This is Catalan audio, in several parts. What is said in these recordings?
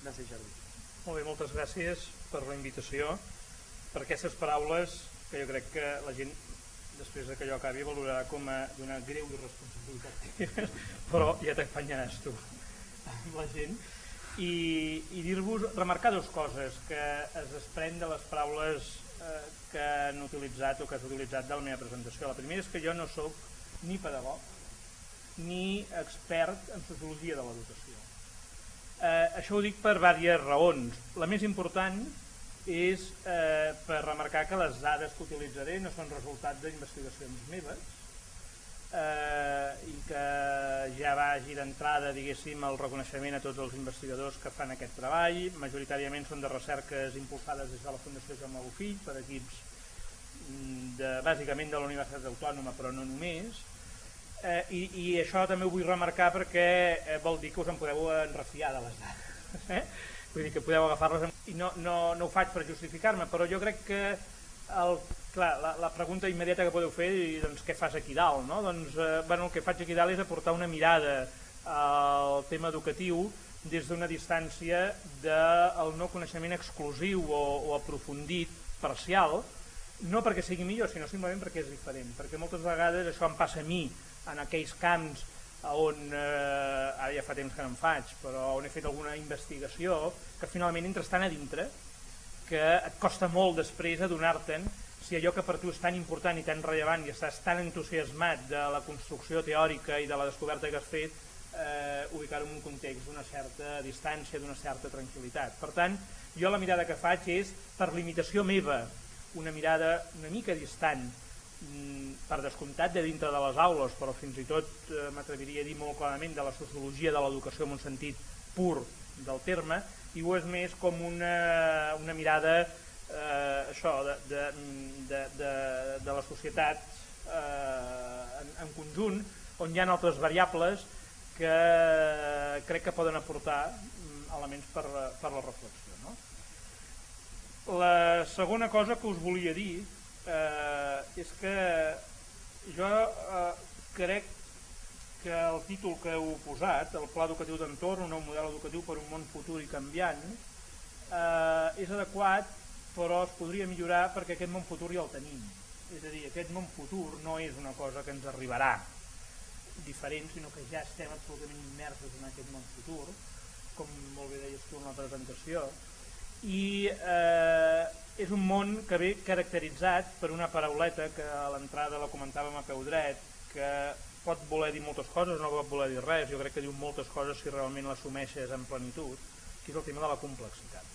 Francesc Jardí. Molt bé, moltes gràcies per la invitació, per aquestes paraules que jo crec que la gent, després que jo acabi, valorarà com d'una greu irresponsabilitat, però ja t'ampanyaràs tu amb la gent. I dir-vos, remarcar dues coses que es desprèn de les paraules que han utilitzat o que has utilitzat de la meva presentació. La primera és que jo no sóc ni pedagog ni expert en sociologia de l'educació. Això ho dic per diverses raons. La més important és per remarcar que les dades que utilitzaré no són resultat d'investigacions meves i que ja vagi d'entrada, diguéssim, el reconeixement a tots els investigadors que fan aquest treball. Majoritàriament són de recerques impulsades des de la Fundació Jaume Bofill per equips bàsicament de la Universitat Autònoma, però no només. I això també ho vull remarcar perquè vol dir que us en podeu enrefiar de les dades, vull dir que podeu agafar-les i no ho faig per justificar-me, però jo crec que la pregunta immediata que podeu fer és doncs, què fas aquí dalt? No? Doncs, el que faig aquí dalt és aportar una mirada al tema educatiu des d'una distància del no coneixement exclusiu o aprofundit, parcial, no perquè sigui millor, sinó simplement perquè és diferent, perquè moltes vegades això em passa a mi en aquells camps on, ara ja fa temps que no en faig, però on he fet alguna investigació, que finalment entres tan a dintre que et costa molt després adonar-te'n si allò que per tu és tan important i tan rellevant i estàs tan entusiasmat de la construcció teòrica i de la descoberta que has fet, ubicar-ho en un context d'una certa distància, d'una certa tranquil·litat. Per tant, jo la mirada que faig és, per limitació meva, una mirada una mica distant, per descomptat de dintre de les aules, però fins i tot m'atreviria a dir molt clarament de la sociologia de l'educació en un sentit pur del terme, i ho és més com una mirada de la societat en conjunt, on hi ha altres variables que crec que poden aportar elements per la reflexió. No? La segona cosa que us volia dir és que jo crec que el títol que heu posat, el Pla Educatiu d'Entorn, un nou model educatiu per un món futur i canviant, és adequat, però es podria millorar perquè aquest món futur ja el tenim. És a dir, aquest món futur no és una cosa que ens arribarà diferent, sinó que ja estem absolutament immersos en aquest món futur, com molt bé deies tu en la presentació, i és un món que ve caracteritzat per una parauleta que a l'entrada la comentàvem a peu dret, que pot voler dir moltes coses o no pot voler dir res, jo crec que diu moltes coses si realment l'assumeixes en plenitud, que és el tema de la complexitat.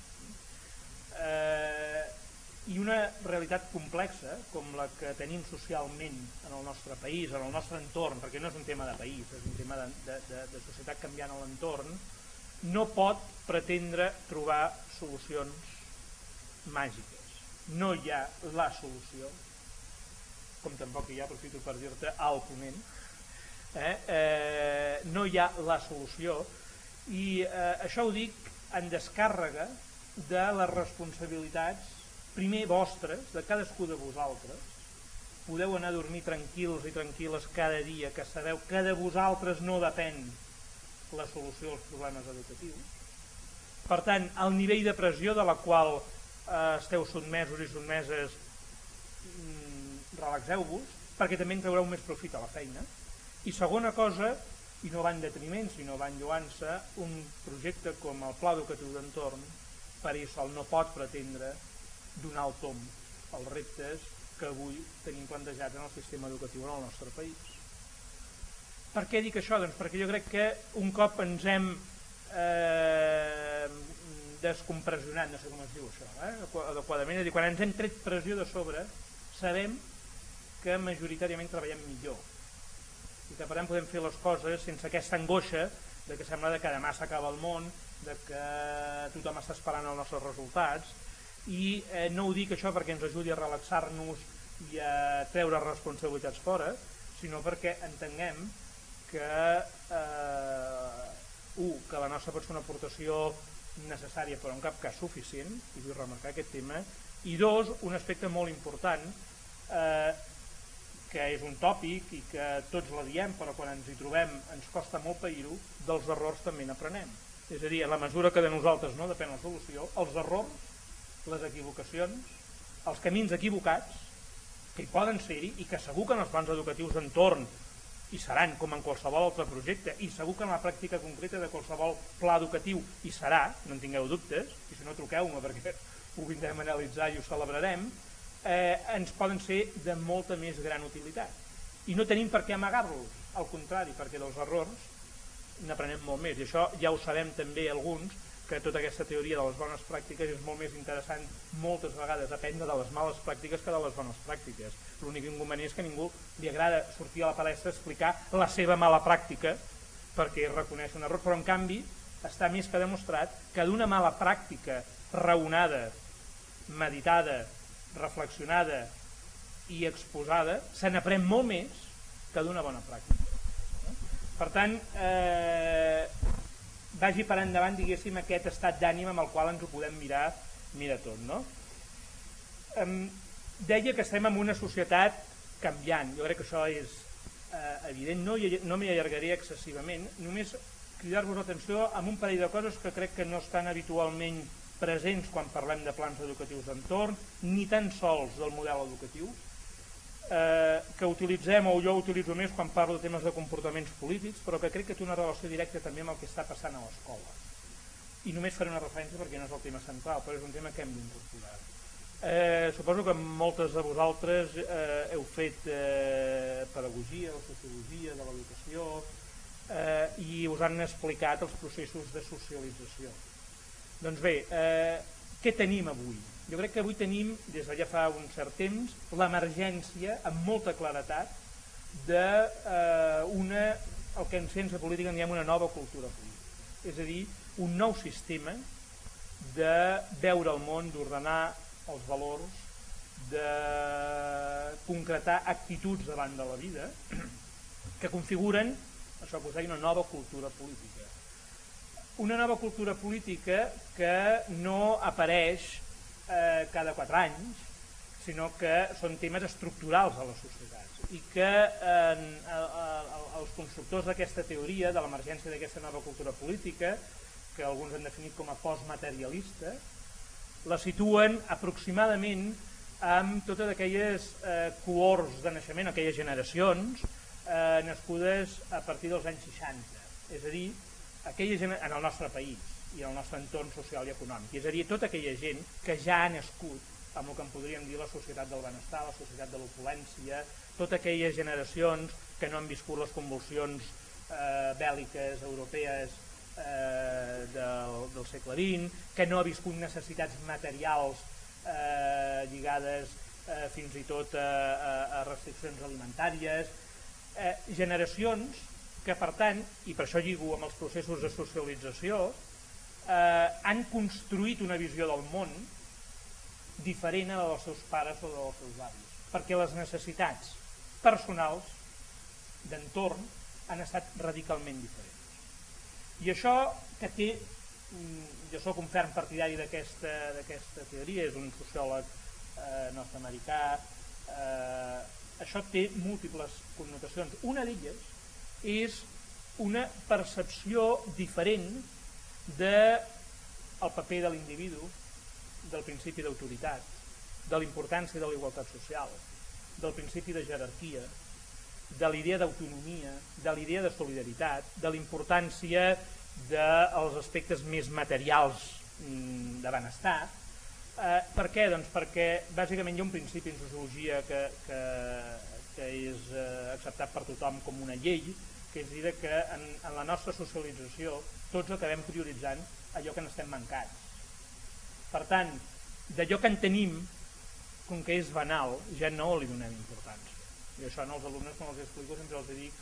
I una realitat complexa com la que tenim socialment en el nostre país, en el nostre entorn, perquè no és un tema de país, és un tema de societat canviant a l'entorn, no pot pretendre trobar solucions màgiques. No hi ha la solució, com tampoc hi ha, aprofito per dir-te, al ponent, no hi ha la solució, i això ho dic en descàrrega de les responsabilitats, primer vostres, de cadascú de vosaltres. Podeu anar a dormir tranquils i tranquil·les cada dia, que sabeu que de vosaltres no depèn la solució als problemes educatius. Per tant, el nivell de pressió de la qual esteu sotmesos i sotmeses, relaxeu-vos, perquè també en traureu més profit a la feina. I segona cosa, i no va en detriment, sinó va enlloant-se, un projecte com el Pla Educatiu d'Entorn per ell sol no pot pretendre donar el tomb als reptes que avui tenim plantejats en el sistema educatiu en el nostre país. Per què dic això? Doncs perquè jo crec que un cop ens hem descompressionat, no sé com es diu això, adequadament, és a dir, quan ens hem tret pressió de sobre, sabem que majoritàriament treballem millor i que per tant podem fer les coses sense aquesta angoixa de que sembla que demà s'acaba el món, de que tothom està esperant els nostres resultats, i no ho dic això perquè ens ajudi a relaxar-nos i a treure responsabilitats fora, sinó perquè entenguem que que la nostra pot ser una aportació necessària però en cap cas suficient, i vull remarcar aquest tema, i dos, un aspecte molt important que és un tòpic i que tots la diem però quan ens hi trobem ens costa molt pair-ho, dels errors també n'aprenem. És a dir, en la mesura que de nosaltres no depèn la solució, els errors, les equivocacions, els camins equivocats, que hi poden ser-hi i que segur que en els plans educatius d'entorn hi seran, com en qualsevol altre projecte, i segur que en la pràctica concreta de qualsevol pla educatiu hi serà, no en tingueu dubtes, i si no truqueu-me perquè ho vindrem a analitzar i ho celebrarem, ens poden ser de molta més gran utilitat. I no tenim per què amagar-los, al contrari, perquè dels errors n'aprenem molt més. I això ja ho sabem també alguns, que tota aquesta teoria de les bones pràctiques és molt més interessant moltes vegades aprendre de les males pràctiques que de les bones pràctiques. L'únic inconvenient és que a ningú li agrada sortir a la palestra a explicar la seva mala pràctica perquè reconeix un error, però en canvi està més que demostrat que d'una mala pràctica raonada, meditada, reflexionada i exposada se n'aprèn molt més que d'una bona pràctica. Per tant, vagi per endavant, diguéssim, aquest estat d'ànima amb el qual ens ho podem mirar tot. No? Deia que estem en una societat canviant. Jo crec que això és evident. No m'hi allargaré excessivament. Només cridar-vos l'atenció amb un parell de coses que crec que no estan habitualment presents quan parlem de plans educatius d'entorn, ni tan sols del model educatiu, que utilitzem, o jo utilitzo més quan parlo de temes de comportaments polítics, però que crec que té una relació directa també amb el que està passant a l'escola. I només faré una referència perquè no és el tema central, però és un tema que hem d'incorporar. Suposo que moltes de vosaltres heu fet pedagogia o sociologia de l'educació i us han explicat els processos de socialització. Doncs bé, què tenim avui? Jo crec que avui tenim, des de ja fa un cert temps, l'emergència amb molta claretat d'una, el que en ciència política en diem una nova cultura política. És a dir, un nou sistema de veure el món, d'ordenar els valors, de concretar actituds davant de la vida que configuren, això que us deia, una nova cultura política. Una nova cultura política que no apareix cada 4 anys, sinó que són temes estructurals a les societats i que els constructors d'aquesta teoria, de l'emergència d'aquesta nova cultura política, que alguns han definit com a postmaterialista, la situen aproximadament amb totes aquelles cohorts de naixement, aquelles generacions nascudes a partir dels anys 60, és a dir, en el nostre país i en el nostre entorn social i econòmic, és a dir, tota aquella gent que ja ha nascut amb el que en podríem dir la societat del benestar, la societat de l'opulència, totes aquelles generacions que no han viscut les convulsions bèl·liques europees del segle XX, que no ha viscut necessitats materials lligades fins i tot a restriccions alimentàries, generacions que per tant, i per això lligo amb els processos de socialització, han construït una visió del món diferent a la dels seus pares o dels seus avis, perquè les necessitats personals d'entorn han estat radicalment diferents. I això que té, jo soc un ferm partidari d'aquesta teoria, és un sociòleg nord-americà, això té múltiples connotacions. Una d'elles és una percepció diferent del paper de l'individu, del principi d'autoritat, de la importància de la igualtat social, del principi de jerarquia, de l'idea d'autonomia, de l'idea de solidaritat, de la importància dels aspectes més materials de benestar. Per què? Doncs perquè bàsicament hi ha un principi en sociologia que és acceptat per tothom com una llei, que és dir que en la nostra socialització tots acabem prioritzant allò que n'estem mancats. Per tant, d'allò que en tenim, com que és banal, ja no li donem importància. I això als alumnes, quan els explico, sempre els dic,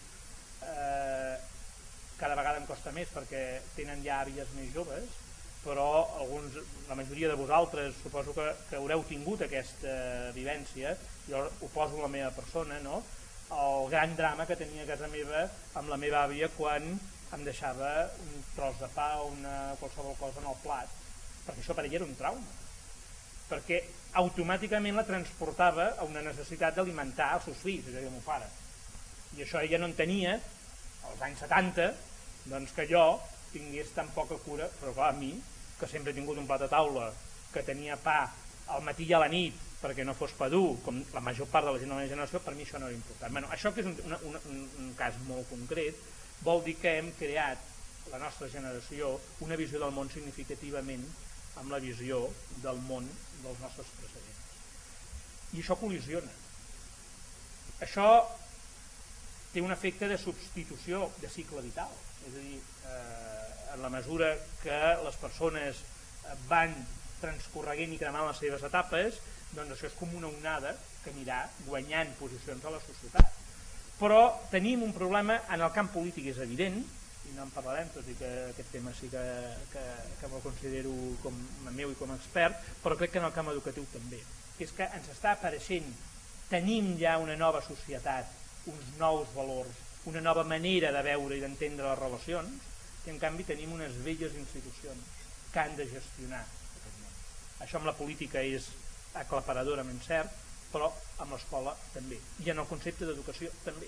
cada vegada em costa més perquè tenen ja àvies més joves, però la majoria de vosaltres suposo que haureu tingut aquesta vivència. Jo ho poso en la meva persona, no? El gran drama que tenia a casa meva amb la meva àvia quan em deixava un tros de pa o qualsevol cosa en el plat, perquè això per ella era un trauma, perquè automàticament la transportava a una necessitat d'alimentar els seus fills, és a dir, el meu pare. I això ella no entenia, als anys 70, doncs que jo tingués tan poca cura, però clar, a mi, que sempre he tingut un plat a taula, que tenia pa al matí i a la nit perquè no fos pa dur, com la major part de la gent de la meva generació, per mi això no era important. Bueno, això que és un cas molt concret, vol dir que hem creat, la nostra generació, una visió del món significativament amb la visió del món dels nostres precedents. I això col·lisiona. Això té un efecte de substitució de cicle vital, és a dir, en la mesura que les persones van transcorreguent i cremant les seves etapes, doncs això és com una onada que anirà guanyant posicions a la societat. Però tenim un problema en el camp polític, és evident, i no en parlarem, tot i que aquest tema sí que me'l considero com a meu i com a expert, però crec que en el camp educatiu també, que és que ens està apareixent, tenim ja una nova societat, uns nous valors, una nova manera de veure i d'entendre les relacions, i en canvi tenim unes velles institucions que han de gestionar aquest món. Això amb la política és aclaparadorament cert, però amb l'escola també, i en el concepte d'educació també.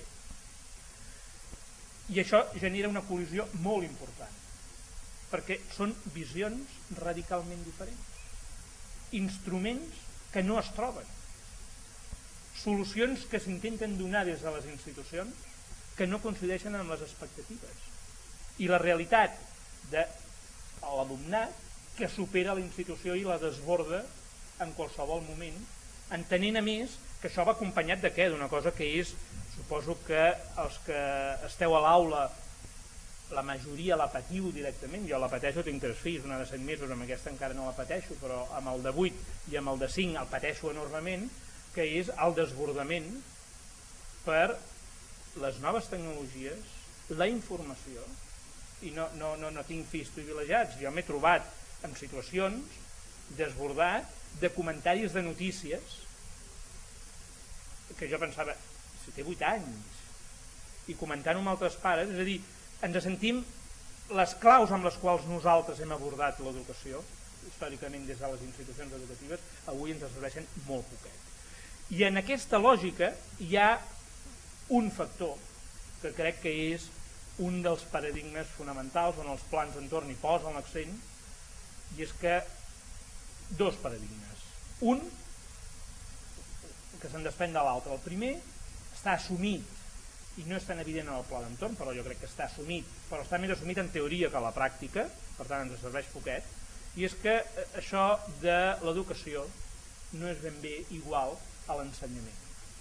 I això genera una col·lisió molt important, perquè són visions radicalment diferents, instruments que no es troben, solucions que s'intenten donar des de les institucions que no coincideixen amb les expectatives, i la realitat de l'alumnat que supera la institució i la desborda en qualsevol moment, entenent a més que això va acompanyat de què? D'una cosa que és, suposo que els que esteu a l'aula, la majoria la patiu directament, jo la pateixo, tinc 3 fills, una de 7 mesos, amb aquesta encara no la pateixo, però amb el de 8 i amb el de 5 el pateixo enormement, que és el desbordament per les noves tecnologies, la informació, i no tinc fills privilegiats, jo m'he trobat en situacions desbordat de comentaris de notícies que jo pensava, si té 8 anys, i comentant-ho amb altres pares, és a dir, ens sentim les claus amb les quals nosaltres hem abordat l'educació, històricament des de les institucions educatives, avui ens serveixen molt poquet. I en aquesta lògica hi ha un factor que crec que és un dels paradigmes fonamentals on els plans d'entorn hi posen l'accent, i és que dos paradigmes. Un, que se'n desprèn de l'altre. El primer està assumit, i no és tan evident en el pla d'entorn, però jo crec que està assumit, però està més assumit en teoria que a la pràctica, per tant ens serveix poquet, i és que això de l'educació no és ben bé igual a l'ensenyament.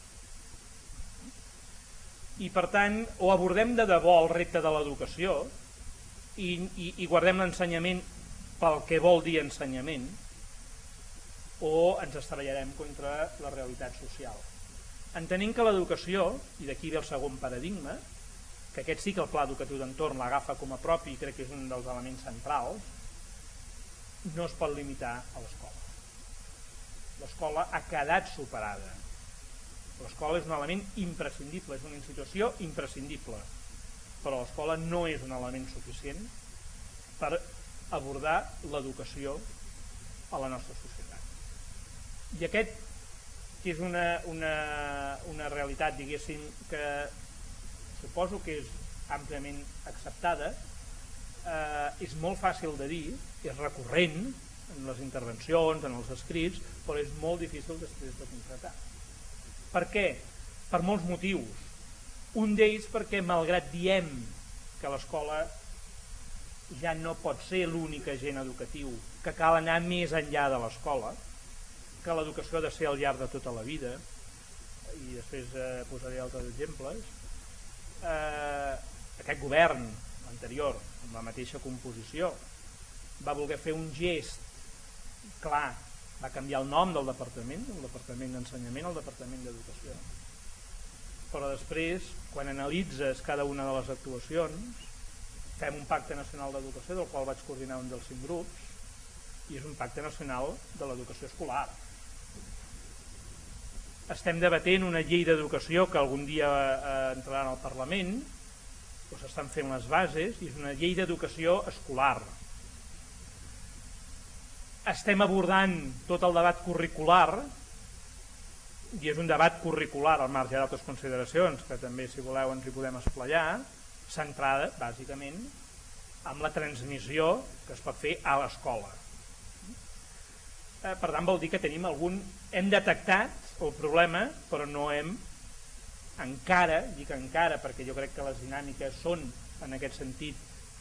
I per tant, o abordem de debò el repte de l'educació i guardem l'ensenyament pel que vol dir ensenyament, o ens estavellarem contra la realitat social. Entenent que l'educació, i d'aquí ve el segon paradigma, que aquest sí que el pla educatiu d'entorn l'agafa com a propi i crec que és un dels elements centrals, no es pot limitar a l'escola. L'escola ha quedat superada. L'escola és un element imprescindible, és una institució imprescindible, però l'escola no és un element suficient per abordar l'educació a la nostra societat. I aquest, que és una realitat, diguéssim, que suposo que és àmpliament acceptada, és molt fàcil de dir, és recurrent en les intervencions, en els escrits, però és molt difícil després de concretar. Per què? Per molts motius. Un d'ells perquè, malgrat diem que l'escola ja no pot ser l'únic agent educatiu, que cal anar més enllà de l'escola, que l'educació ha de ser al llarg de tota la vida, i després posaré altres exemples, aquest govern anterior, amb la mateixa composició, va voler fer un gest clar, va canviar el nom del departament d'ensenyament al departament d'educació. Però després, quan analitzes cada una de les actuacions, fem un pacte nacional d'educació, del qual vaig coordinar un dels 5 grups, i és un pacte nacional de l'educació escolar. Estem debatent una llei d'educació que algun dia entrarà al Parlament, o s'estan fent les bases, i és una llei d'educació escolar. Estem abordant tot el debat curricular, i és un debat curricular al marge d'altres consideracions, que també, si voleu, ens hi podem esplaiar, centrada, bàsicament, amb la transmissió que es pot fer a l'escola. Per tant, vol dir que hem detectat el problema, però no hem encara, dic encara perquè jo crec que les dinàmiques són en aquest sentit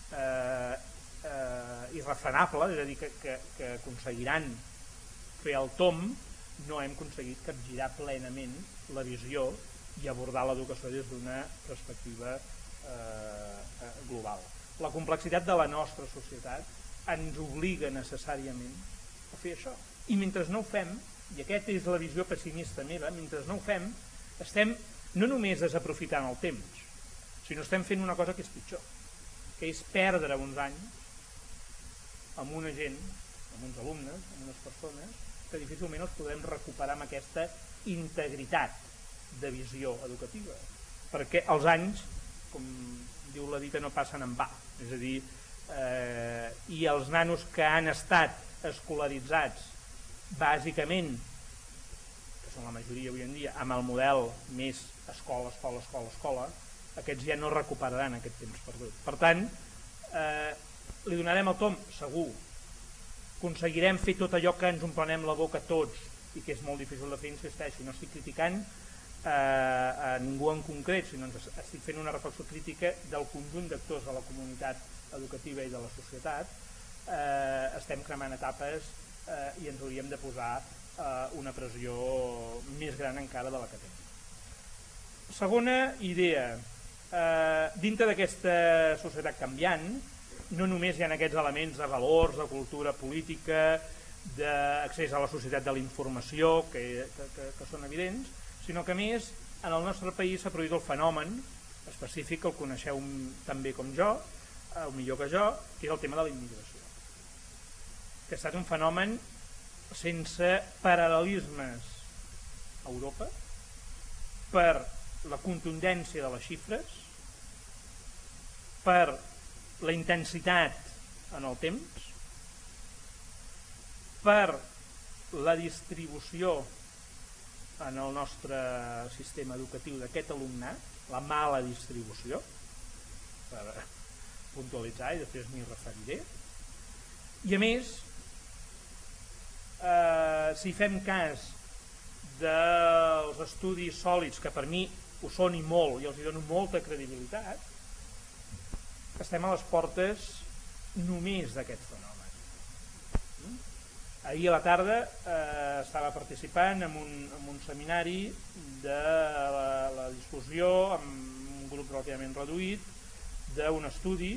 irrefrenables, és a dir, que aconseguiran fer el tomb, no hem aconseguit capgirar plenament la visió i abordar l'educació des d'una perspectiva global. La complexitat de la nostra societat ens obliga necessàriament a fer això. I mentre no ho fem, i aquesta és la visió pessimista meva, mentre no ho fem, estem no només desaprofitant el temps, sinó estem fent una cosa que és pitjor, que és perdre uns anys amb una gent, amb uns alumnes, amb unes persones, que difícilment els podrem recuperar amb aquesta integritat de visió educativa. Perquè els anys, com diu la dita, no passen en va. És a dir, i els nanos que han estat escolaritzats bàsicament, que són la majoria avui en dia, amb el model més escola, escola, escola, escola, aquests ja no recuperaran aquest temps perdut. Per tant, li donarem el tomb? Segur. Aconseguirem fer tot allò que ens omplem la boca tots i que és molt difícil de fer, insisteixo. No estic criticant a ningú en concret, sinó que estic fent una reflexió crítica del conjunt d'actors de la comunitat educativa i de la societat. Estem cremant etapes i ens hauríem de posar una pressió més gran encara de la que tenim. Segona idea, dintre d'aquesta societat canviant no només hi ha aquests elements de valors, de cultura política, d'accés a la societat de la informació que són evidents, sinó que a més en el nostre país s'ha produït el fenomen específic que el coneixeu tan bé com jo, o millor que jo, que és el tema de la immigració, que ha estat un fenomen sense paral·lelismes a Europa per la contundència de les xifres, per la intensitat en el temps, per la distribució en el nostre sistema educatiu d'aquest alumnat, la mala distribució, per puntualitzar i després m'hi referiré, i a més, si fem cas dels estudis sòlids, que per mi ho són i molt, i els hi dono molta credibilitat, estem a les portes només d'aquest fenomen. Ahir a la tarda estava participant en un seminari de la discussió amb un grup relativament reduït d'un estudi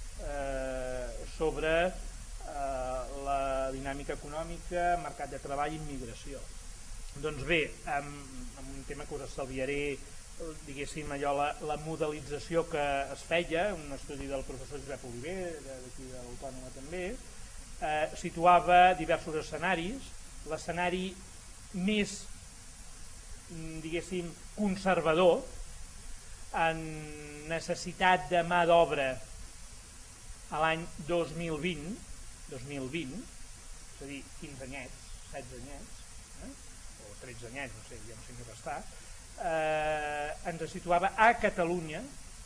sobre la dinàmica econòmica, mercat de treball i immigració. Doncs bé, amb un tema que us estalviaré, diguéssim allò, la modelització que es feia, un estudi del professor Josep Oliver, d'aquí de l'Autònoma també, situava diversos escenaris. L'escenari més, diguéssim, conservador en necessitat de mà d'obra a l'any 2020, és a dir, 15 anyets, 16 anyets, o 13 anyets, no sé, ja no sé què està, ens situava a Catalunya,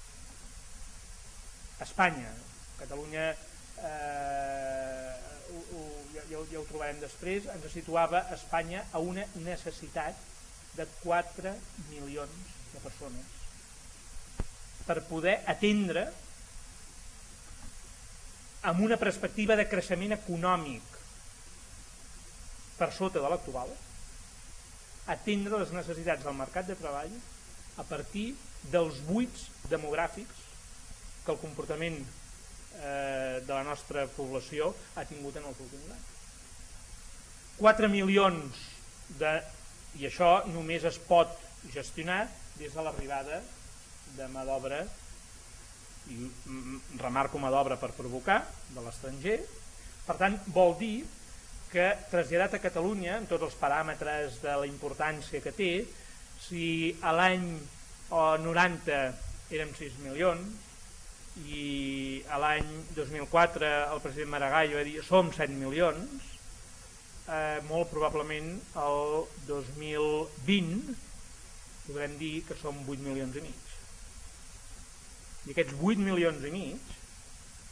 a Espanya. Catalunya, ja ho trobarem després, ens situava a Espanya a una necessitat de 4 milions de persones per poder atendre amb una perspectiva de creixement econòmic per sota de l'actual, atendre les necessitats del mercat de treball a partir dels buits demogràfics que el comportament de la nostra població ha tingut en els últims anys. 4 milions i això només es pot gestionar des de l'arribada de mà d'obra, i remarco mà d'obra per provocar, de l'estranger. Per tant, vol dir que traslladat a Catalunya, amb tots els paràmetres de la importància que té, si a l'any 90 érem 6 milions i a l'any 2004 el president Maragall va dir som 7 milions, molt probablement el 2020 podrem dir que som 8 milions i mig. I aquests 8 milions i mig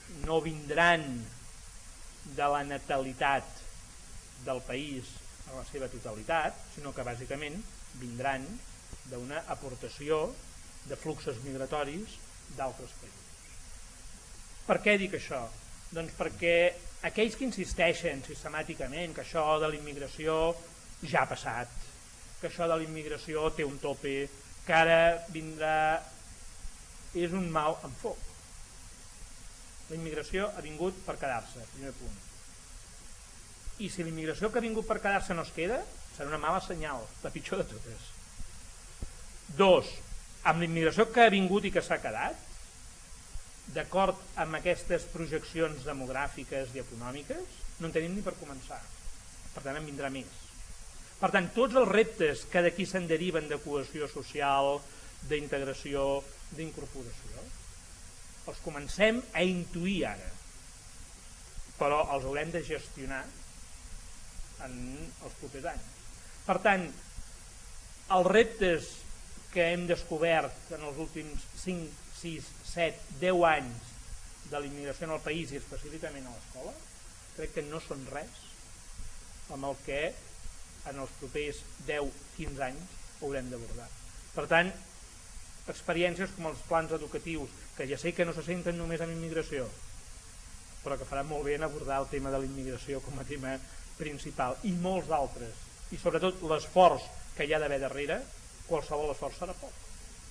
no vindran de la natalitat del país en la seva totalitat, sinó que bàsicament vindran d'una aportació de fluxos migratoris d'altres països. Per què dic això? Doncs perquè aquells que insisteixen sistemàticament que això de la immigració ja ha passat, que això de la immigració té un tope, que ara vindrà... és un mal enfoc. La immigració ha vingut per quedar-se, primer punt. I si la immigració que ha vingut per quedar-se no es queda, serà una mala senyal, la pitjor de totes. 2. Amb la immigració que ha vingut i que s'ha quedat, d'acord amb aquestes projeccions demogràfiques i econòmiques, no en tenim ni per començar. Per tant, en vindrà més. Per tant, tots els reptes que d'aquí se'n deriven de cohesió social, d'integració, d'incorporació, els comencem a intuir ara, però els haurem de gestionar en els propers anys. Per tant, els reptes que hem descobert en els últims 5, 6, 7, 10 anys de la immigració en el país i específicament a l'escola, crec que no són res amb el que en els propers 10-15 anys haurem d'abordar. Per tant, experiències com els plans educatius, que ja sé que no se senten només en immigració, però que faran molt bé en abordar el tema de la immigració com a tema principal, i molts altres, i sobretot l'esforç que hi ha d'haver darrere, qualsevol esforç serà poc.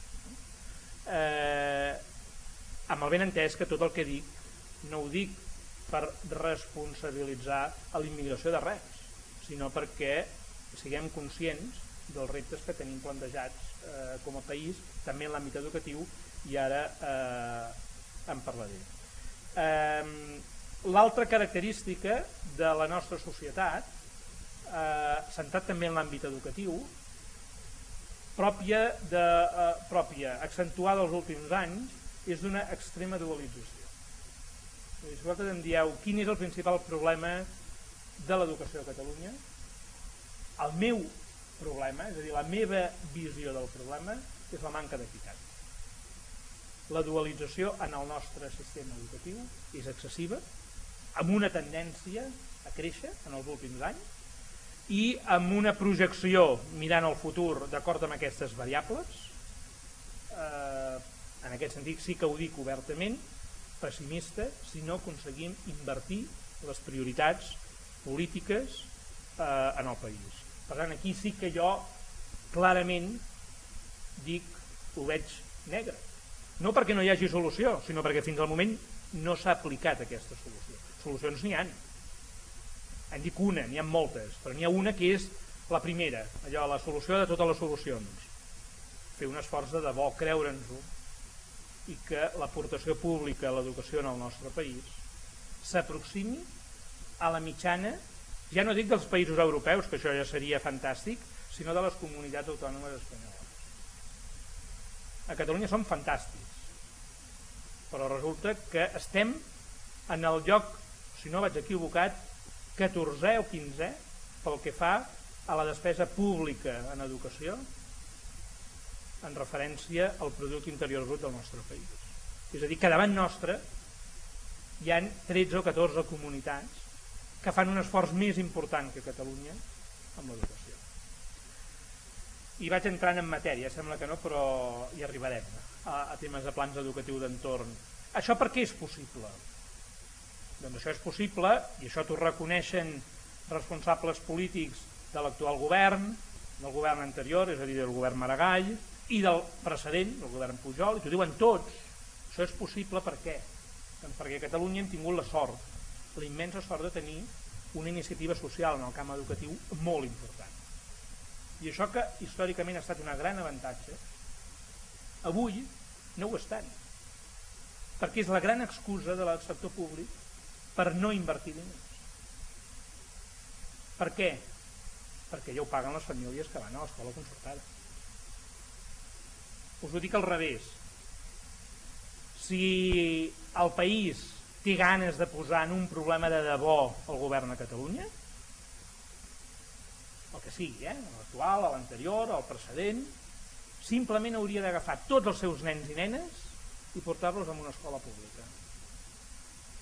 Amb el ben entès que tot el que dic no ho dic per responsabilitzar a la immigració de res, sinó perquè siguem conscients dels reptes que tenim plantejats com a país, també en l'àmbit educatiu, i ara en parlaré. L'altra característica de la nostra societat, centrat també en l'àmbit educatiu, pròpia, accentuada els últims anys, és d'una extrema dualització. Si vosaltres em dieu quin és el principal problema de l'educació a Catalunya, el meu problema, és a dir, la meva visió del problema, és la manca d'equitat. La dualització en el nostre sistema educatiu és excessiva, amb una tendència a créixer en els últims anys i amb una projecció mirant el futur d'acord amb aquestes variables. En aquest sentit sí que ho dic obertament, pessimista si no aconseguim invertir les prioritats polítiques en el país. Per tant, aquí sí que jo clarament dic, ho veig negre. No perquè no hi hagi solució, sinó perquè fins al moment no s'ha aplicat aquesta solució. Solucions n'hi ha. En dic una, n'hi ha moltes, però n'hi ha una que és la primera, allò, la solució de totes les solucions. Fer un esforç de debò, creure'ns-ho, i que l'aportació pública a l'educació en el nostre país s'aproximi a la mitjana, ja no dic dels països europeus, que això ja seria fantàstic, sinó de les comunitats autònomes espanyoles. A Catalunya som fantàstics, però resulta que estem en el lloc, si no vaig equivocat, 14è o 15è pel que fa a la despesa pública en educació en referència al producte interior brut del nostre país. És a dir, que davant nostre hi ha 13 o 14 comunitats que fan un esforç més important que Catalunya amb l'educació. I vaig entrant en matèria, sembla que no, però hi arribarem a temes de plans educatius d'entorn. Això per què és possible? Doncs això és possible, i això t'ho reconeixen responsables polítics de l'actual govern, del govern anterior, és a dir, del govern Maragall, i del precedent, del govern Pujol, i t'ho diuen tots. Això és possible per què? Doncs perquè a Catalunya hem tingut la sort, la immensa sort de tenir una iniciativa social en el camp educatiu molt important. I això que històricament ha estat un gran avantatge, avui no ho és tant, perquè és la gran excusa del sector públic per no invertir diners. Per què? Perquè ja ho paguen les famílies que van a l'escola concertada. Us ho dic al revés. Si el país té ganes de posar en un problema de debò el govern a Catalunya, el que sigui, l'actual, l'anterior, el precedent, simplement hauria d'agafar tots els seus nens i nenes i portar-los a una escola pública.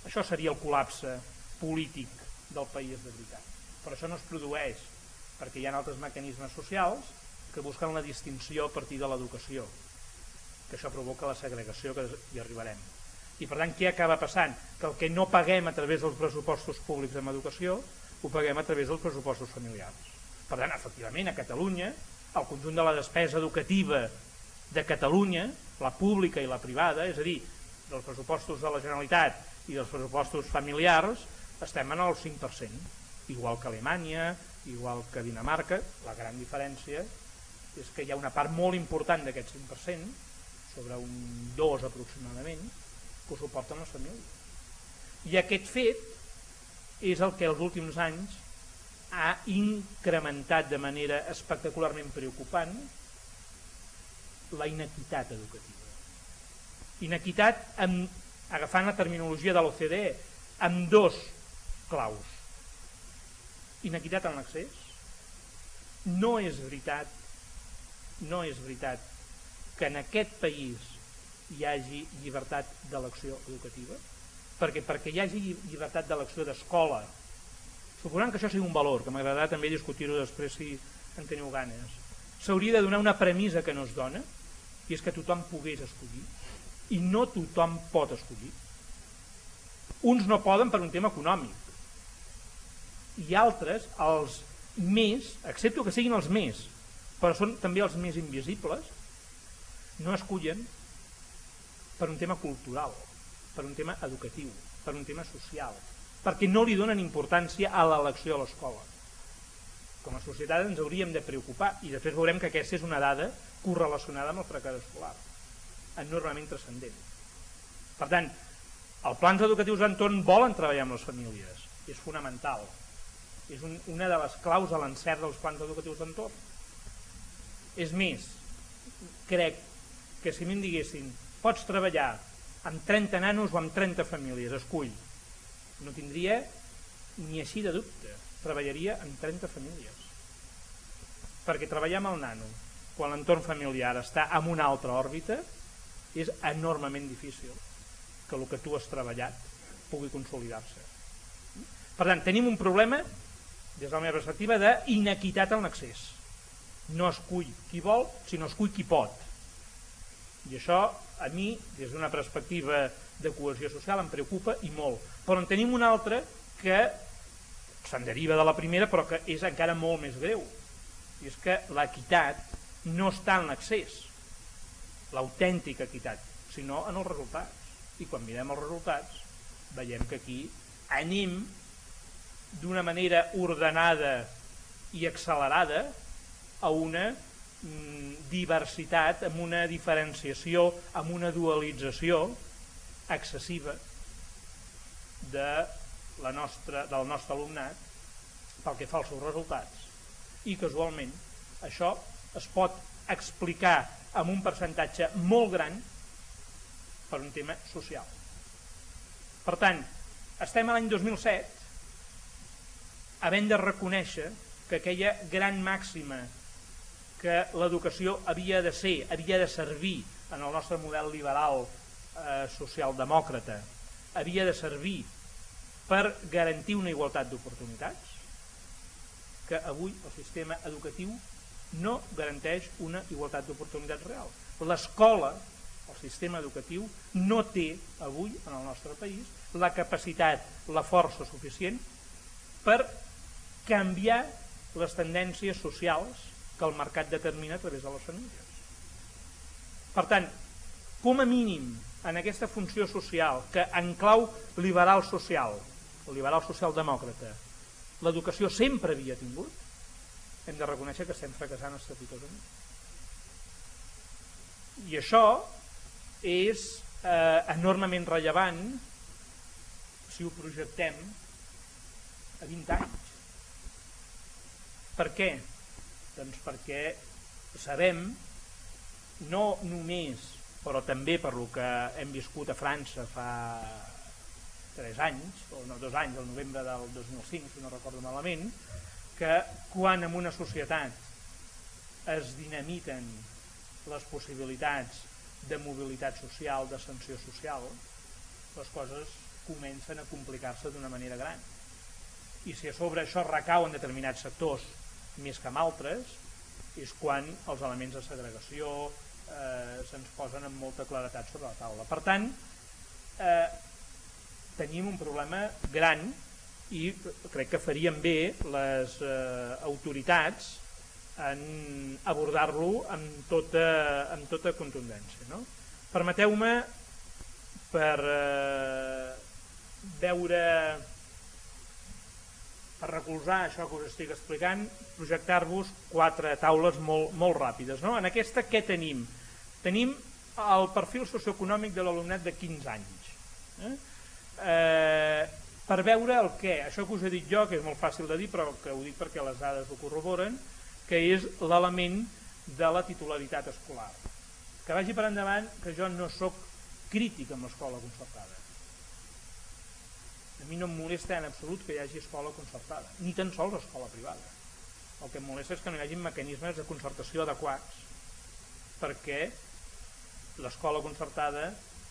Això seria el col·lapse polític del país de veritat. Però això no es produeix perquè hi ha altres mecanismes socials que busquen la distinció a partir de l'educació, que això provoca la segregació, que hi arribarem. I per tant, què acaba passant? Que el que no paguem a través dels pressupostos públics en educació ho paguem a través dels pressupostos familiars. Per tant, efectivament, a Catalunya, el conjunt de la despesa educativa de Catalunya, la pública i la privada, és a dir, dels pressupostos de la Generalitat i dels pressupostos familiars, estem en el 5%, igual que Alemanya, igual que Dinamarca. La gran diferència és que hi ha una part molt important d'aquest 5%, sobre un 2 aproximadament, que ho suporten les famílies. I aquest fet és el que els últims anys ha incrementat de manera espectacularment preocupant la inequitat educativa. Inequitat, agafant la terminologia de l'OCDE, amb dos claus. Inequitat en l'accés. No és veritat que en aquest país hi hagi llibertat d'elecció educativa, perquè hi hagi llibertat d'elecció d'escola, suposant que això sigui un valor, que m'agradarà també discutir-ho després si en teniu ganes, s'hauria de donar una premissa que no es dona, i és que tothom pogués escollir, i no tothom pot escollir. Uns no poden per un tema econòmic, i altres, els més, accepto que siguin els més, però són també els més invisibles, no escullen per un tema cultural, per un tema educatiu, per un tema social, perquè no li donen importància a l'elecció a l'escola. Com a societat ens hauríem de preocupar, i després veurem que aquesta és una dada correlacionada amb el fracàs escolar, enormement transcendent. Per tant, els plans educatius d'entorn volen treballar amb les famílies, és fonamental, és una de les claus a l'encert dels plans educatius d'entorn. És més, crec que si a mi em diguessin pots treballar amb 30 nanos o amb 30 famílies, escull, no tindria ni així de dubte, treballaria amb 30 famílies, perquè treballar amb el nano quan l'entorn familiar està en una altra òrbita és enormement difícil que el que tu has treballat pugui consolidar-se. Per tant, tenim un problema des de la meva perspectiva d'inequitat en l'accés. No escull qui vol, sinó escull qui pot. I això a mi, des d'una perspectiva de cohesió social, em preocupa i molt. Però en tenim una altra que se'n deriva de la primera, però que és encara molt més greu. I és que l'equitat no està en l'accés, l'autèntica equitat, sinó en els resultats. I quan mirem els resultats, veiem que aquí anem d'una manera ordenada i accelerada a una diversitat, amb una diferenciació, amb una dualització excessiva del nostre alumnat pel que fa als seus resultats. I casualment això es pot explicar amb un percentatge molt gran per un tema social. Per tant, estem a l'any 2007 havent de reconèixer que aquella gran màxima que l'educació havia de ser, havia de servir en el nostre model liberal socialdemòcrata, havia de servir per garantir una igualtat d'oportunitats, que avui el sistema educatiu no garanteix una igualtat d'oportunitats real. L'escola, el sistema educatiu, no té avui en el nostre país la capacitat, la força suficient per canviar les tendències socials que el mercat determina a través de les famílies. Per tant, com a mínim en aquesta funció social que en clau liberal social, o liberal socialdemòcrata, l'educació sempre havia tingut, hem de reconèixer que estem fracassant estrepitosament. I això és enormement rellevant si ho projectem a 20 anys. Per què? Doncs perquè sabem, no només, però també per lo que hem viscut a França fa 3 anys, o no, 2 anys, el novembre del 2005, si no recordo malament, que quan en una societat es dinamiten les possibilitats de mobilitat social, d'ascensió social, les coses comencen a complicar-se d'una manera gran. I si a sobre això recau en determinats sectors més que en altres, és quan els elements de segregació se'ns posen amb molta claretat sobre la taula. Per tant, tenim un problema gran i crec que farien bé les autoritats en abordar-lo amb tota contundència, no? Permeteu-me, per recolzar això que us estic explicant, projectar-vos 4 taules molt ràpides, no? En aquesta què tenim? Tenim el perfil socioeconòmic de l'alumnat de 15 anys. Per veure el què, això que us he dit jo, que és molt fàcil de dir, però que ho dic perquè les dades ho corroboren, que és l'element de la titularitat escolar. Que vagi per endavant que jo no sóc crític amb l'escola concertada. A mi no em molesta en absolut que hi hagi escola concertada, ni tan sols escola privada. El que em molesta és que no hi hagi mecanismes de concertació adequats perquè l'escola concertada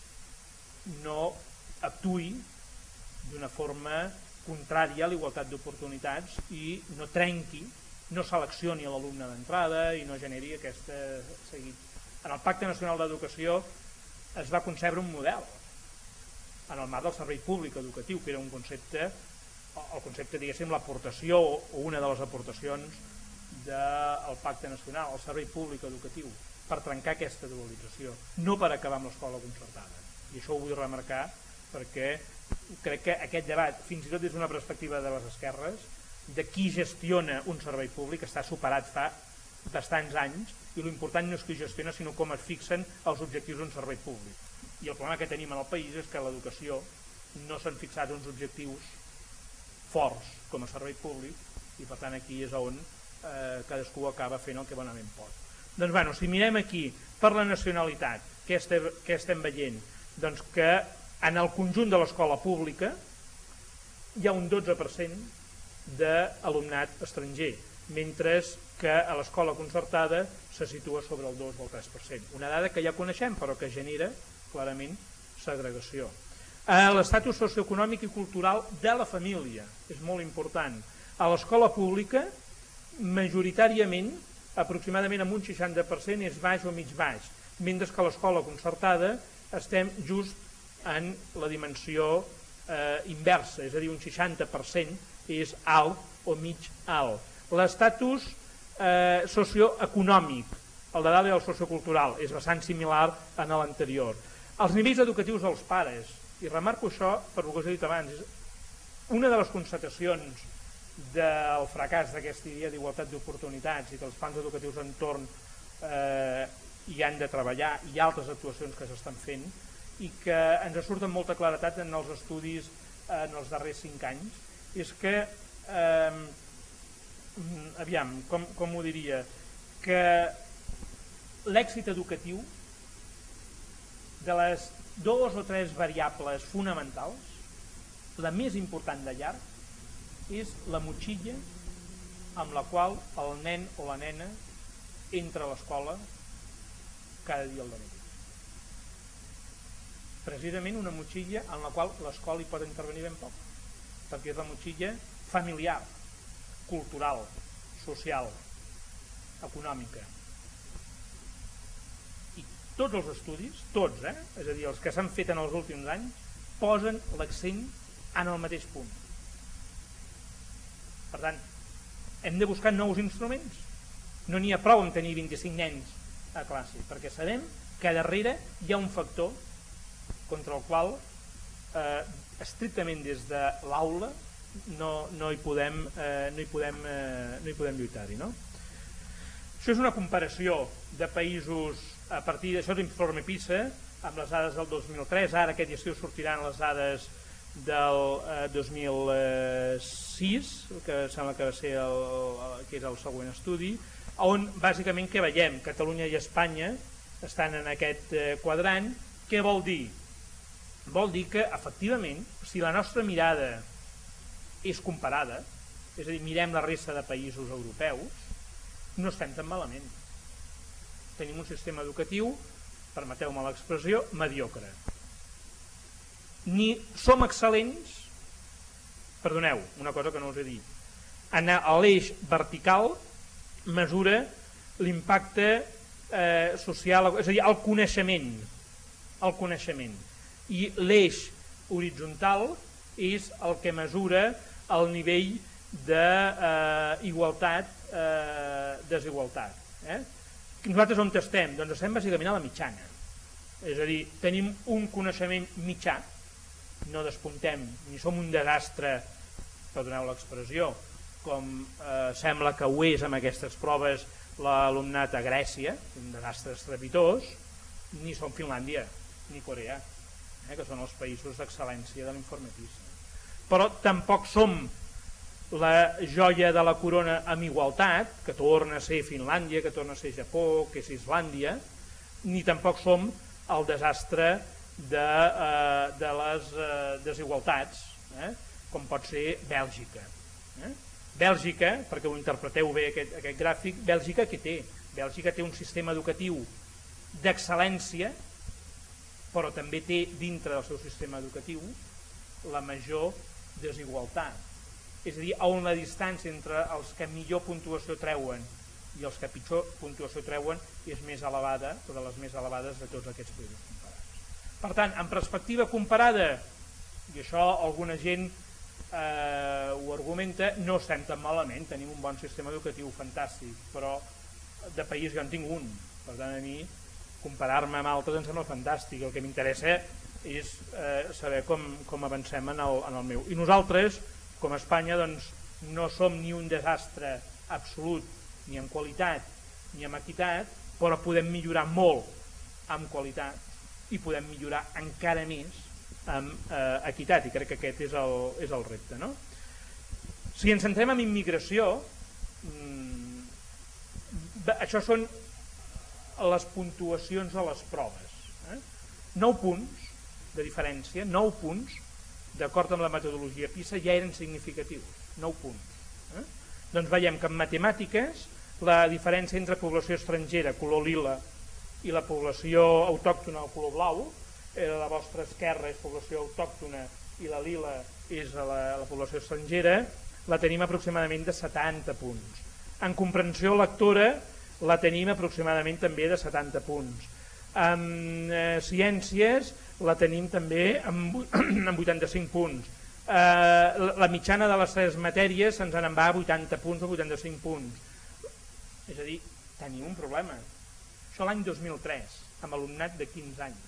no actuï d'una forma contrària a la igualtat d'oportunitats i no trenqui, no seleccioni l'alumne d'entrada i no generi aquest seguit. En el Pacte Nacional d'Educació es va concebre un model en el marc del servei públic educatiu, que era un concepte, el concepte, diguéssim, l'aportació o una de les aportacions del Pacte Nacional, el servei públic educatiu, per trencar aquesta dualització, no per acabar amb l'escola concertada. I això ho vull remarcar perquè crec que aquest debat, fins i tot des d'una perspectiva de les esquerres, de qui gestiona un servei públic està superat fa bastants anys i l'important no és qui gestiona sinó com es fixen els objectius d'un servei públic. I el problema que tenim en el país és que a l'educació no s'han fixat uns objectius forts com a servei públic i per tant aquí és on cadascú acaba fent el que bonament pot. Doncs bueno, si mirem aquí per la nacionalitat, què estem veient? Doncs que en el conjunt de l'escola pública hi ha un 12% d'alumnat estranger, mentre que a l'escola concertada se situa sobre el 2 o el 3%. Una dada que ja coneixem però que genera clarament segregació. L'estatus socioeconòmic i cultural de la família és molt important. A l'escola pública, majoritàriament, aproximadament amb un 60% és baix o mig baix, mentre que a l'escola concertada estem just en la dimensió inversa, és a dir, un 60% és alt o mig alt. L'estatus socioeconòmic, el de dalt i el sociocultural, és bastant similar a l'anterior. Els nivells educatius dels pares, i remarco això per el que us he dit abans, una de les constatacions del fracàs d'aquesta idea d'igualtat d'oportunitats i que els plans educatius entorn hi han de treballar i altres actuacions que s'estan fent i que ens surt amb molta claretat en els estudis en els darrers 5 anys, és que aviam, com ho diria, que l'èxit educatiu de les 2 o 3 variables fonamentals, la més important de llarg és la motxilla amb la qual el nen o la nena entra a l'escola cada dia al matí. Precisament una motxilla en la qual l'escola hi pot intervenir ben poc, perquè és la motxilla familiar, cultural, social, econòmica. I tots els estudis, tots, és a dir, els que s'han fet en els últims anys, posen l'accent en el mateix punt. Per tant, hem de buscar nous instruments. No n'hi ha prou amb tenir 25 nens a classe, perquè sabem que darrere hi ha un factor contra el qual estrictament des de l'aula no hi podem lluitar-hi, no? Això és una comparació de països a partir d'això d'informe PISA amb les dades del 2003, ara aquest estiu sortiran les dades del 2006, que sembla que va ser que és el següent estudi, on bàsicament què veiem? Catalunya i Espanya estan en aquest quadrant. Què vol dir? Vol dir que efectivament, si la nostra mirada és comparada, és a dir, mirem la resta de països europeus, no estem tan malament. Tenim un sistema educatiu, permeteu-me l'expressió, mediocre. ni som excel·lents, perdoneu, una cosa que no us he dit, anar a l'eix vertical mesura l'impacte social, és a dir, el coneixement, i l'eix horitzontal és el que mesura el nivell d'igualtat, desigualtat. Nosaltres on estem? Doncs estem bàsicament a la mitjana, és a dir, tenim un coneixement mitjà, no despuntem ni som un desastre, perdoneu l'expressió, com sembla que ho és amb aquestes proves l'alumnat a Grècia, un desastre estrepitós, ni som Finlàndia ni Corea, que són els països d'excel·lència de l'informatisme. Però tampoc som la joia de la corona amb igualtat, que torna a ser Finlàndia, que torna a ser Japó, que és Islàndia, ni tampoc som el desastre de les desigualtats, com pot ser Bèlgica. Bèlgica, perquè ho interpreteu bé aquest gràfic, Bèlgica què té? Bèlgica té un sistema educatiu d'excel·lència, però també té dintre del seu sistema educatiu la major desigualtat. És a dir, on la distància entre els que millor puntuació treuen i els que pitjor puntuació treuen és més elevada, o de les més elevades de tots aquests països comparats. Per tant, en perspectiva comparada, i això alguna gent ho argumenta, no estem tan malament, tenim un bon sistema educatiu fantàstic, però de país jo en tinc un, per tant a mi comparar-me amb altres em sembla fantàstic, el que m'interessa és saber com avancem en el meu. I nosaltres, com a Espanya, doncs, no som ni un desastre absolut, ni en qualitat ni en equitat, però podem millorar molt en qualitat i podem millorar encara més amb equitat, i crec que aquest és el repte. No? Si ens centrem en immigració, això són les puntuacions de les proves. 9 punts de diferència, 9 punts, d'acord amb la metodologia PISA, ja eren significatius, 9 punts. Doncs veiem que en matemàtiques la diferència entre població estrangera, color lila, i la població autòctona, el color blau, la vostra esquerra és població autòctona i la lila és la població estrangera, la tenim aproximadament de 70 punts. En comprensió lectora la tenim aproximadament també de 70 punts. En ciències la tenim també amb 85 punts. La mitjana de les 3 matèries se'ns en va a 80 punts o 85 punts. És a dir, tenim un problema. Això l'any 2003, amb alumnat de 15 anys.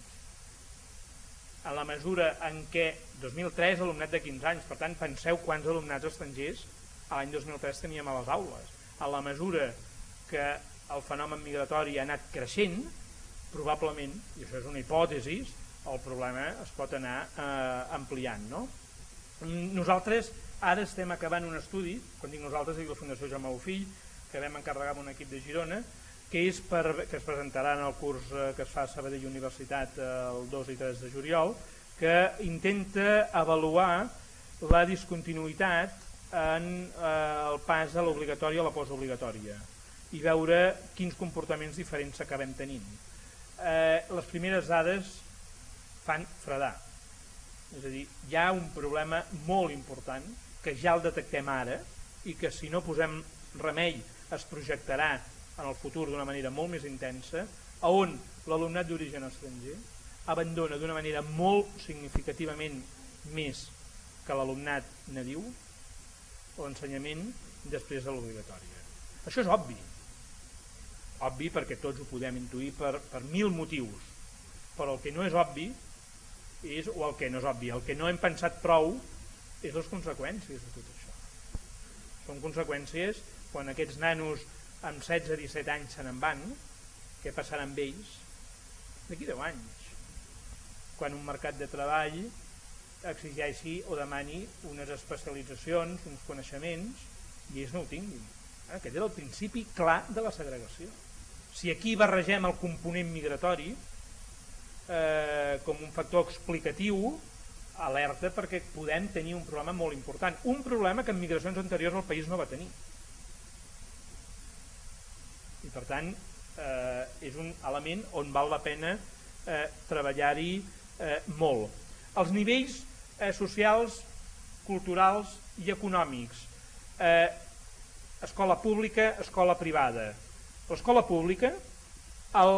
En la mesura en què 2003 alumnat de 15 anys, per tant penseu quants alumnats estrangers l'any 2003 teníem a les aules. En la mesura que el fenomen migratori ha anat creixent, probablement, i això és una hipòtesi, el problema es pot anar ampliant. No? Nosaltres ara estem acabant un estudi, quan dic nosaltres dic la Fundació Jaume Bofill, que vam encarregar amb un equip de Girona, que es presentarà en el curs que es fa a Sabadell Universitat el 2 i 3 de juliol, que intenta avaluar la discontinuïtat en el pas de l'obligatòria a la postobligatòria i veure quins comportaments diferents acabem tenint. Les primeres dades fan fredar, és a dir, hi ha un problema molt important que ja el detectem ara i que si no posem remei es projectarà en el futur d'una manera molt més intensa, on l'alumnat d'origen estranger abandona d'una manera molt significativament més que l'alumnat nadiu l'ensenyament després de l'obligatòria. Això és obvi perquè tots ho podem intuir per 1000 motius, però el que no és obvi és, o el que no és obvi, el que no hem pensat prou és les conseqüències de tot això. Són conseqüències quan aquests nanos amb 16-17 anys se n'en van, què passarà amb ells d'aquí 10 anys? Quan un mercat de treball exigeixi o demani unes especialitzacions, uns coneixements, i ells no ho tinguin. Aquest era el principi clar de la segregació. Si aquí barregem el component migratori com un factor explicatiu, alerta perquè podem tenir un problema molt important. Un problema que en migracions anteriors el país no va tenir. I per tant és un element on val la pena treballar-hi molt. Els nivells socials, culturals i econòmics. Escola pública, escola privada. L'escola pública, el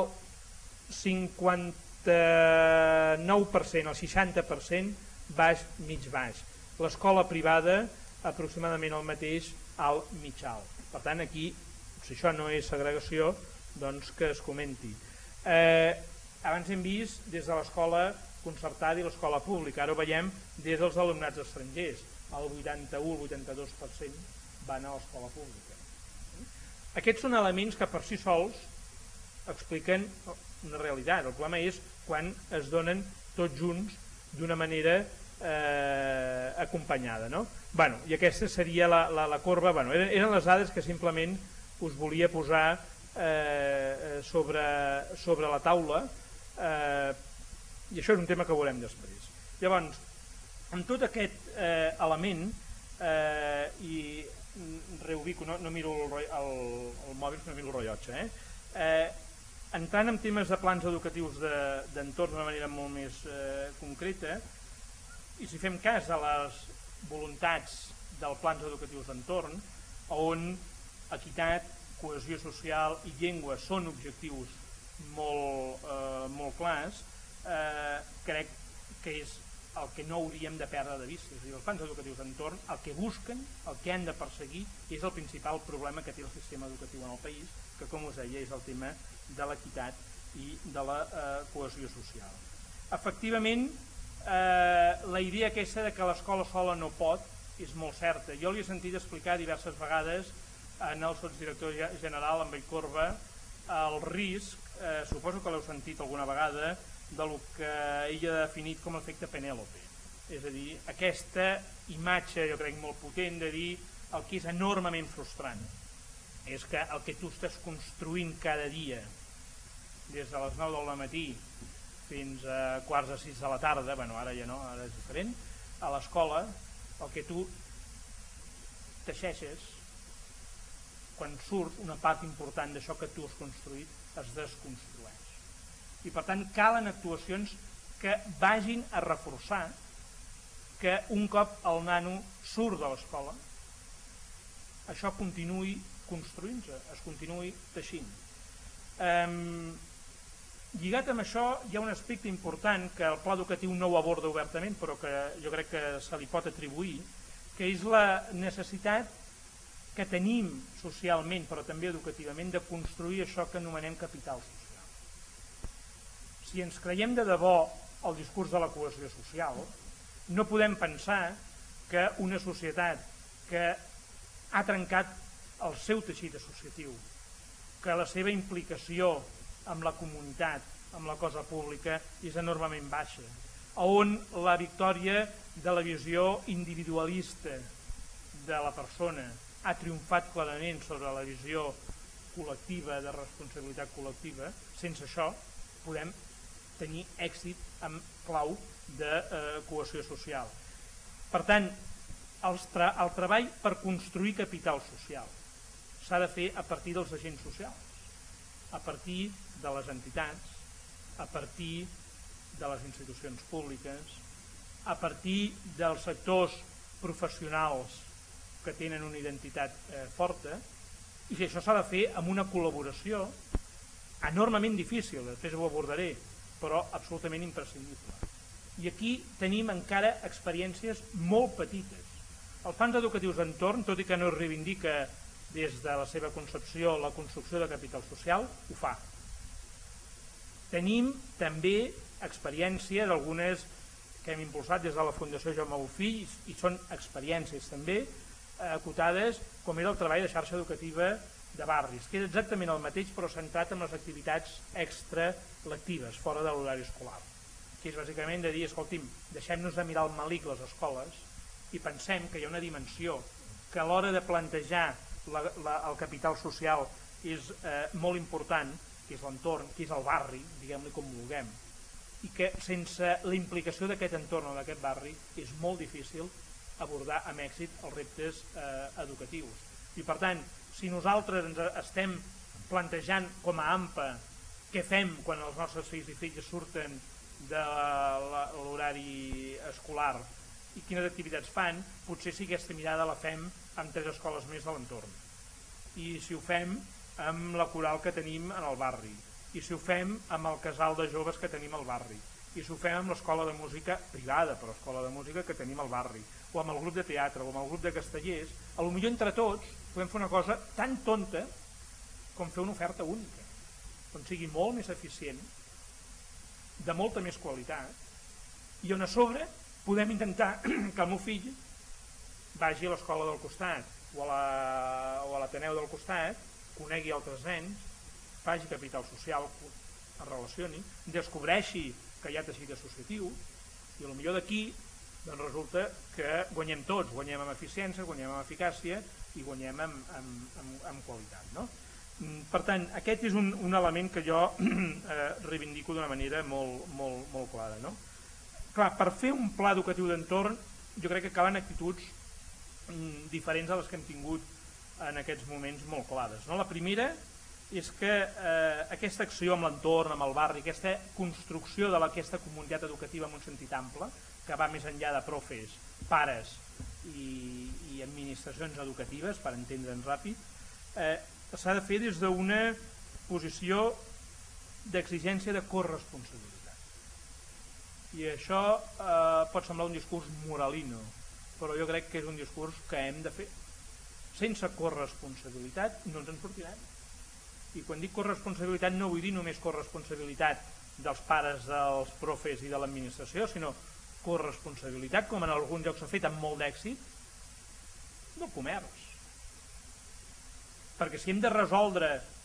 59%, el 60% baix, mig baix. L'escola privada, aproximadament el mateix, alt, mig alt. Per tant, aquí, si això no és segregació, doncs que es comenti. Abans hem vist des de l'escola concertada i l'escola pública, ara ho veiem des dels alumnats estrangers. El 81-82% van a l'escola pública. Aquests són elements que per si sols expliquen una realitat. El problema és quan es donen tots junts d'una manera acompanyada. No? Bueno, i aquesta seria la corba. Bueno, eren les dades que simplement us volia posar sobre la taula, i això és un tema que veurem després. Llavors, amb tot aquest element, i reubico, no miro el mòbil, no miro el rellotge, entrant en temes de plans educatius d'entorn d'una manera molt més concreta, i si fem cas a les voluntats dels plans educatius d'entorn, on equitat, cohesió social i llengua són objectius molt clars, crec que és el que no hauríem de perdre de vista. És a dir, els plans educatius d'entorn el que busquen, el que han de perseguir, és el principal problema que té el sistema educatiu en el país, que com us deia és el tema de l'equitat i de la cohesió social. Efectivament, la idea aquesta de que l'escola sola no pot és molt certa. Jo li he sentit explicar diverses vegades en el sotsdirector general, en Vallcorba, el risc, suposo que l'heu sentit alguna vegada, del que ell ha definit com l'efecte Penèlope. És a dir, aquesta imatge, jo crec, molt potent de dir el que és enormement frustrant és que el que tu estàs construint cada dia, des de les 9 del matí fins a quarts de 6 de la tarda, bueno, ara ja no, ara és diferent, a l'escola, el que tu teixeixes, quan surt una part important d'això que tu has construït, es desconstrueix. I per tant calen actuacions que vagin a reforçar que un cop el nano surt de l'escola, això continuï construint-se, es continuï teixint. Lligat amb això hi ha un aspecte important que el pla educatiu no ho aborda obertament, però que jo crec que se li pot atribuir, que és la necessitat que tenim socialment, però també educativament, de construir això que anomenem capital social. Si ens creiem de debò el discurs de la cohesió social, no podem pensar que una societat que ha trencat el seu teixit associatiu, que la seva implicació amb la comunitat, amb la cosa pública, és enormement baixa, on la victòria de la visió individualista de la persona ha triomfat clarament sobre la visió col·lectiva, de responsabilitat col·lectiva. Sense això podem tenir èxit en clau de cohesió social. Per tant, el treball per construir capital social s'ha de fer a partir dels agents socials, a partir de les entitats, a partir de les institucions públiques, a partir dels sectors professionals que tenen una identitat forta, i si això s'ha de fer amb una col·laboració enormement difícil, després ho abordaré, però absolutament imprescindible. I aquí tenim encara experiències molt petites. Els plans educatius d'entorn, tot i que no es reivindica des de la seva concepció la construcció de capital social, ho fa. Tenim també experiència d'algunes que hem impulsat des de la Fundació Jaume Bofill, i són experiències també acotades, com era el treball de xarxa educativa de barris, que és exactament el mateix però centrat en les activitats extralectives, fora de l'horari escolar, que és bàsicament de dir, escolti'm, deixem-nos de mirar el malic les escoles i pensem que hi ha una dimensió que a l'hora de plantejar el capital social és molt important, que és l'entorn, que és el barri, diguem-li com vulguem, i que sense la implicació d'aquest entorn o d'aquest barri és molt difícil abordar amb èxit els reptes educatius. I per tant, si nosaltres ens estem plantejant com a AMPA què fem quan els nostres fills i filles surten de l'horari escolar i quines activitats fan, potser si aquesta mirada la fem amb 3 escoles més de l'entorn. I si ho fem amb la coral que tenim en el barri, i si ho fem amb el casal de joves que tenim al barri, i si ho fem amb l'escola de música privada, però escola de música que tenim al barri, o amb el grup de teatre, o amb el grup de castellers, potser entre tots podem fer una cosa tan tonta com fer una oferta única, on sigui molt més eficient, de molta més qualitat, i on a sobre podem intentar que el meu fill vagi a l'escola del costat o a l'Ateneu del costat, conegui altres nens, faci capital social, es relacioni, descobreixi que hi ha teixit associatiu, i potser d'aquí doncs resulta que guanyem tots, guanyem en eficiència, guanyem en eficàcia i guanyem en qualitat, no? Per tant, aquest és un element que jo reivindico d'una manera molt clara, no? Clar, per fer un pla educatiu d'entorn jo crec que calen actituds diferents a les que hem tingut en aquests moments molt clares, no? La primera és que aquesta acció amb l'entorn, amb el barri, aquesta construcció d'aquesta comunitat educativa en un sentit ample, que va més enllà de profes, pares i administracions educatives, per entendre'ns ràpid, s'ha de fer des d'una posició d'exigència de corresponsabilitat. I això pot semblar un discurs moralino, però jo crec que és un discurs que hem de fer. Sense corresponsabilitat no ens en sortirem. I quan dic corresponsabilitat no vull dir només corresponsabilitat dels pares, dels profes i de l'administració, sinó corresponsabilitat, com en alguns llocs s'ha fet amb molt d'èxit, del comerç. Perquè si hem de resoldre